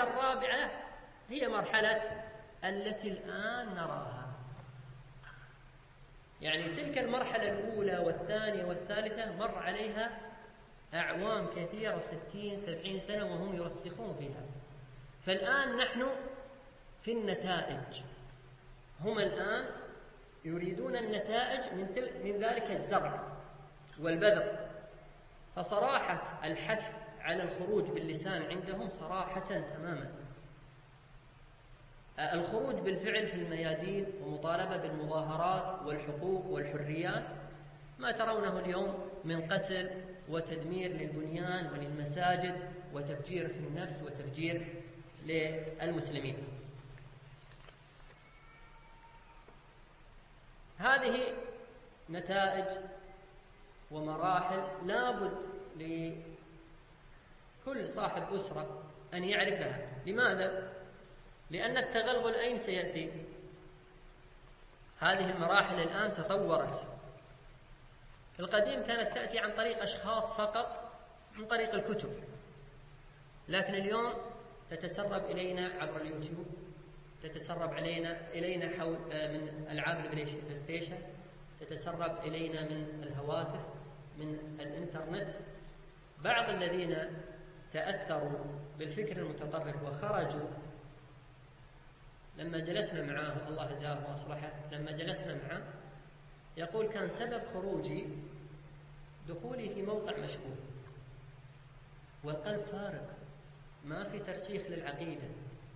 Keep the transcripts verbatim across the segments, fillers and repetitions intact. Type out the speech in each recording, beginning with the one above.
الرابعة هي مرحلة التي الآن نراها. يعني تلك المرحلة الأولى والثانية والثالثة مر عليها أعوام كثيرة، ستين سبعين سنة وهم يرسخون فيها. فالآن نحن في النتائج، هم الآن يريدون النتائج من, من ذلك الزرع والبذر. فصراحة الحث على الخروج باللسان عندهم صراحة تماما. الخروج بالفعل في الميادين ومطالبة بالمظاهرات والحقوق والحريات ما ترونه اليوم من قتل وتدمير للبنيان وللمساجد وتفجير في النفس وتفجير للمسلمين. هذه نتائج ومراحل لابد لكل صاحب أسرة أن يعرفها. لماذا؟ لأن التغلغل أين سيأتي؟ هذه المراحل الآن تطورت. في القديم كانت تأتي عن طريق أشخاص فقط، من طريق الكتب، لكن اليوم تتسرب إلينا عبر اليوتيوب، تتسرب علينا إلينا حول من ألعاب البلاي ستيشن، تتسرب إلينا من الهواتف، من الإنترنت. بعض الذين تأثروا بالفكر المتطرف وخرجوا، لما جلسنا معاه الله هداه وأصلحه، لما جلسنا معه يقول كان سبب خروجي دخولي في موقع مشغول والقلب فارغ، ما في ترسيخ للعقيدة،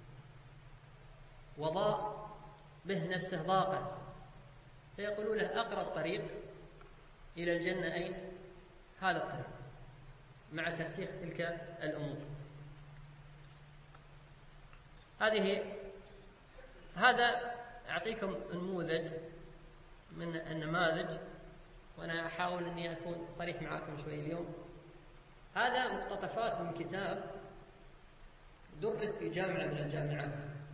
وضاء به نفسه ضاقت. فيقولوا له أقرب طريق إلى الجنة أين؟ هذا الطريق، مع ترسيخ تلك الأمور. هذه هذا أعطيكم نموذج من النماذج، وأنا أحاول أني أكون صريح معكم شوي اليوم. هذا مقتطفات من كتاب درس في جامعة من الجامعات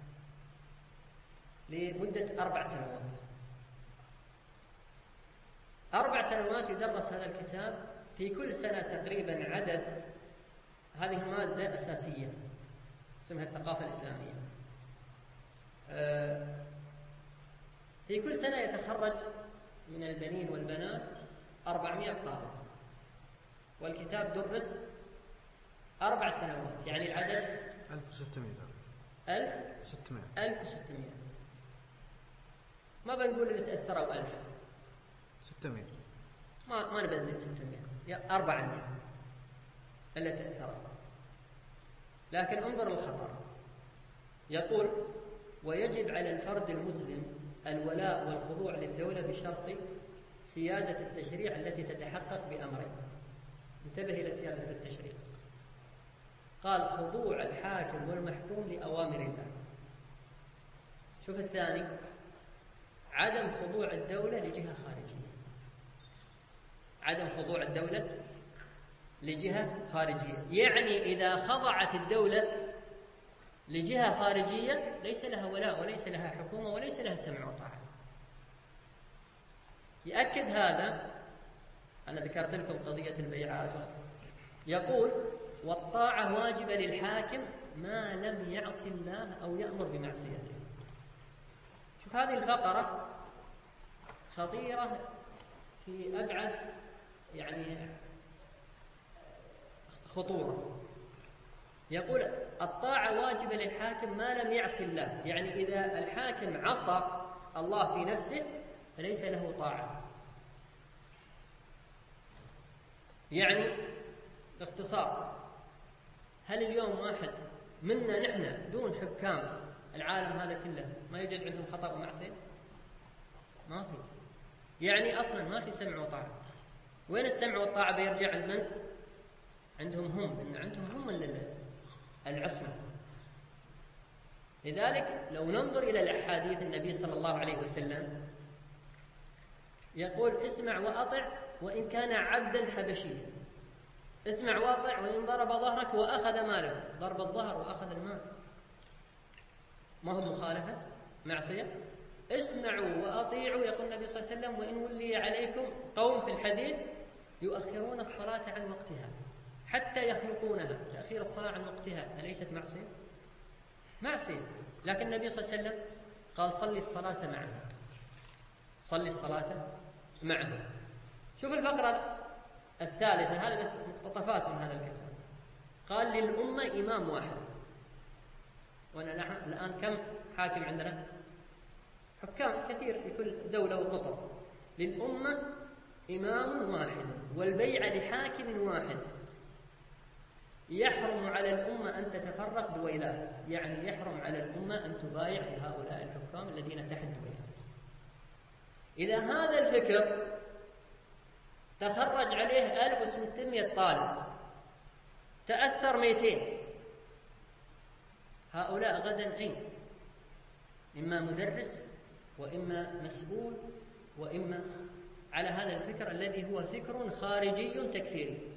لمدة أربع سنوات. أربع سنوات يدرس هذا الكتاب، في كل سنة تقريبا عدد. هذه المادة أساسية اسمها الثقافة الإسلامية. في كل سنة يتخرج من البنين والبنات أربعمائة طالب، والكتاب درس أربع سنوات، يعني العدد ألف وستمائة. ألف وستمائة. ألف وستمائة. ما بنقول اللي تأثروا ألف، ستمائة. ما ما نبي نزيد ستمائة، أربعمائة اللي تأثروا. لكن انظر الخطر. يقول: ويجب على الفرد المسلم الولاء والخضوع للدولة بشرط سيادة التشريع التي تتحقق بأمرين. انتبه إلى سيادة التشريع. قال: خضوع الحاكم والمحكوم لأوامر الله. شوف الثاني: عدم خضوع الدولة لجهة خارجية. عدم خضوع الدولة لجهة خارجية، يعني إذا خضعت الدولة لجهة خارجية ليس لها ولاء وليس لها حكومة وليس لها سمع وطاعة. يأكد هذا، أنا ذكرت لكم قضية البيعات. يقول: والطاعة واجبة للحاكم ما لم يعص الله أو يأمر بمعصيته. شوف هذه الفقرة خطيرة في أبعد يعني خطورة. يقول: الطاعة واجبة للحاكم ما لم يعص الله، يعني إذا الحاكم عصى الله في نفسه فليس له طاعة. يعني باختصار، هل اليوم واحد منا نحن دون حكام العالم هذا كله ما يوجد عندهم خطأ ومعصية؟ ما في. يعني أصلا ما في سمع وطاعة. وين السمع والطاعة بيرجع عند من؟ عندهم هم، إن عندهم هم العصمة. لذلك لو ننظر إلى الأحاديث النبي صلى الله عليه وسلم يقول: اسمع وأطع وإن كان عبدا حبشيا. اسمع وأطع وإن ضرب ظهرك وأخذ مالك. ضرب الظهر وأخذ المال ما هو مخالفة؟ معصية؟ اسمعوا وأطيعوا، يقول النبي صلى الله عليه وسلم: وإن ولي عليكم قوم في الحديث يؤخرون الصلاة عن وقتها حتى يخلقونها. تأخير الصلاة عن وقتها أليست معصية؟ معصية، لكن النبي صلى الله عليه وسلم قال صلي الصلاة معه، صلي الصلاة معه. شوف الفقرة الثالثة، هذا بس مقتطفات من هذا الكتاب. قال للأمة إمام واحد. ونحن الآن كم حاكم عندنا؟ حكام كثير في كل دولة وقطر. للأمة إمام واحد والبيع لحاكم واحد. يحرم على الأمة أن تتفرق بويلات، يعني يحرم على الأمة أن تبايع لهؤلاء الحكام الذين تحت ويلات. إذا هذا الفكر تخرج عليه ألف وستمائة طالب، تأثر مئتين، هؤلاء غدا أين؟ إما مدرس وإما مسؤول وإما على هذا الفكر الذي هو فكر خارجي تكفيري.